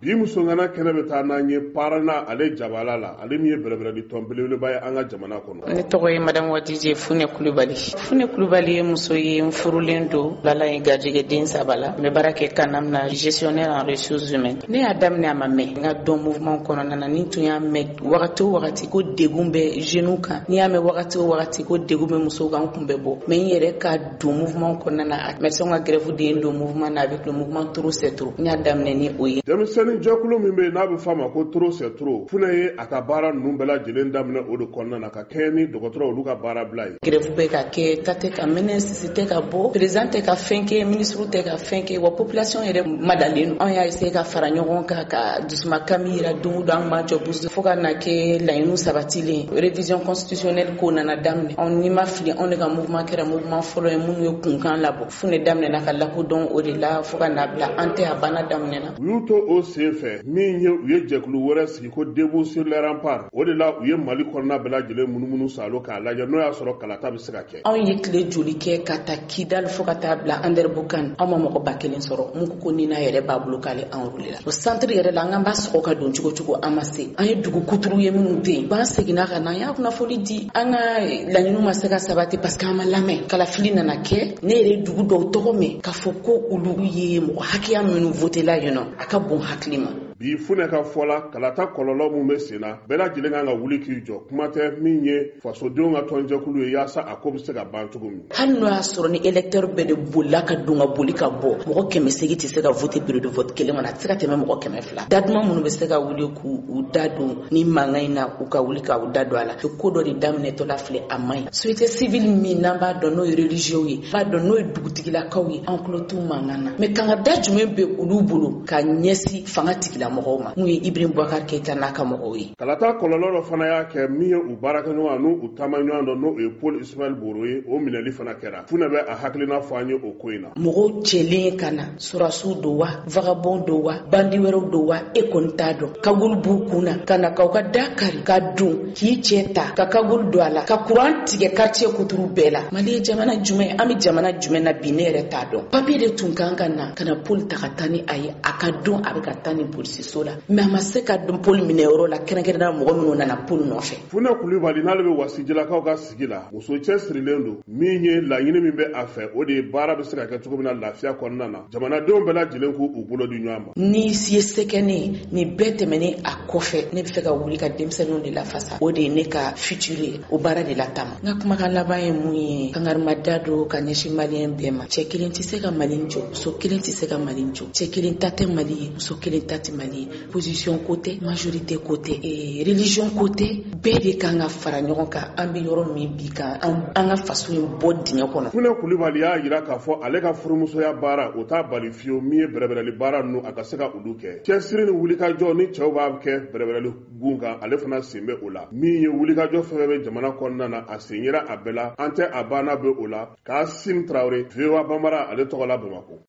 bi musongana kene beta nanye parana ale jabalala ale miye berebere di tombele baye anga jamana kono ne togo ye madame Wadije Fune Kulubali muso ye mfurulen do lala ye gajige den sabala me barake kanam na gestionnaire en ressources humaines ne ya damne amame nga don mouvement kono nana ni tun ya me wakati ko degumbe jeune kan ni ya me wakati ko degumbe muso kan kumbe bo me yere ka do mouvement kono nana médecin nga grève de do mouvement na avec le mouvement trop c'est trop ni ya damne ni oye demiseni jokulu mimbe na be fama ko trop c'est trop fune ye akabara numbela jelen damne o do kono nana ka keni dokotoro luka bara blay grève be ka ke tate ka ministre te ka bo président ka fenke ministre te ka fenke wa population yere madalenu on ya essayer ka fara ɲɔgɔn ka dusuma kamira dungu dan ma jobus fo ka na ke laɲinu sabatile révision constitutionnelle ko nana damne on ni ma fili on ka mouvement kɛra mouvement fɔlɔ ye minnu ye kunkan labɔ fune damne na ka lakodɔn o de la fo ka na bila an tɛ a bana damne na u y'u to o senfɛ min ye u ye jɛkulu wɛrɛ sigi ko debout sur les remparts o de la u ye Mali kɔnɔna bɛɛ lajɛlen munumunu salo k'a lajɛ n'o y'a sɔrɔ kalata bɛ se ka kɛ anw ye tile joli kɛ ka ta Kidal fo ka taa bila Anderbukan anw ma mɔgɔ ba kelen sɔrɔ mun ko ni na yɛrɛ b'a bolo k'ale an rôle la o centre yɛrɛ la an b'a sɔgɔ ka don cogo an ma se an ye dugu kuturu ye minnu tɛ yen b'an seginna ka na an y'a kunnafoli di an ka laɲiniw ma se ka sabati parce que an ma lamɛn kalafili nana kɛ ne yɛrɛ dugu dɔw tɔgɔ mɛn k'a fɔ ko olu ye mɔgɔ hakɛya minnu votela yen nɔ a ka bon hakili ma bi fune ka fɔla kalata kɔlɔlɔ mun bɛ sen na bɛɛ lajɛlen kan ka wuli k'i jɔ kuma tɛ min ye fasodenw ka tɔnjɛkulu ye yaasa a ko bɛ se ka ban cogo min hali n'o y'a sɔrɔ ni électeur bɛɛ de bolila ka don ka boli ka bɔ mɔgɔ 180 tɛ se ka voter bureau de vote kelen kɔnɔ a tɛ se ka tɛmɛ mɔgɔ 200 daduma minnu bɛ se ka wuli k'u da don ni mankan in na u ka wuli k'u da don a la ko dɔ de daminɛtɔla filɛ a man ɲi société civile min n'an b'a dɔn n'o ye religieux ye b'a dɔn n'o ye dugutigilakaw ye an tulo t'u mankan na mais kangada jumɛn bɛ olu bolo ka ɲɛsin fanga tigilamɔgɔw ma n'u ye Ibrahim Boubacar Keita n'a ka mɔgɔw ye kalata kɔlɔlɔ dɔ fana y'a kɛ min ye u baarakɛɲɔgɔn n'u u taamaɲɔgɔn dɔ n'o ye Paul Ismaël Boro ye o minɛli fana kɛra fune bɛ a hakilina fɔ an ye o ko in na mɔgɔw cɛlen ka na surasiw do wa vagabond do wa bandi wɛrɛw do wa e kɔni t'a dɔn kabulu b'u kun na ka na k'aw ka da kari ka don k'i cɛ ta ka kabulu don a la ka kuran tigɛ quartier kuturu bɛɛ la Mali ye jamana jumɛn an bɛ jamana jumɛn na bi ne yɛrɛ t'a dɔn papier de tun kan ka na ka na Paul ta ka taa ni a ye a ka don a bɛ ka taa ni polisiso la mais a ma se ka don Paul minɛ yɔrɔ la kɛrɛnkɛrɛnnenya mɔgɔ minnu nana Paul nɔfɛ Fune Kulubali n'ale bɛ wasijilakaw ka sigi la muso cɛ sirilen don min ye laɲini min bɛ a fɛ o de ye baara bɛ se ka kɛ cogo min na lafiya kɔnɔna na jamanadenw bɛɛ lajɛlen k'u bolo di ɲɔgɔn ma ni si ye sɛgɛnnen ni bɛɛ tɛmɛnen a kɔfɛ ne bɛ fɛ ka wuli ka denmisɛnninw de lafasa o de ye ne ka futur ye o baara de la tama n ka kumakan laban ye mun ye kangarimada do ka ɲɛsin maliyɛn bɛɛ ma cɛ kelen tɛ se ka Mali jɔ muso kelen tɛ se ka Mali jɔ cɛ kelen ta tɛ Mali ye muso kelen ta tɛ Mali ye position ko tɛ majorité ko tɛ religion ko tɛ bɛɛ de kan ka fara ɲɔgɔn kan an bɛ yɔrɔ min bi kan an ka faso in bɔ dingɛ kɔnɔ Fune Kulubali y'a jira k'a fɔ ale ka furumusoya baara o t'a bali fiyewu min ye bɛrɛbɛrɛli baara ninnu a ka se ka olu kɛ cɛsiri ni wulikajɔ ni cɛw b'a kɛ bɛrɛbɛrɛli gun kan ale fana sen bɛ o la min ye wulikajɔ fɛn bɛ jamana kɔnɔna na a sen yera a bɛɛ la an tɛ a banna bɛ o la Kasim Traoré VOA Bambara ale tɔgɔ la Bamakɔ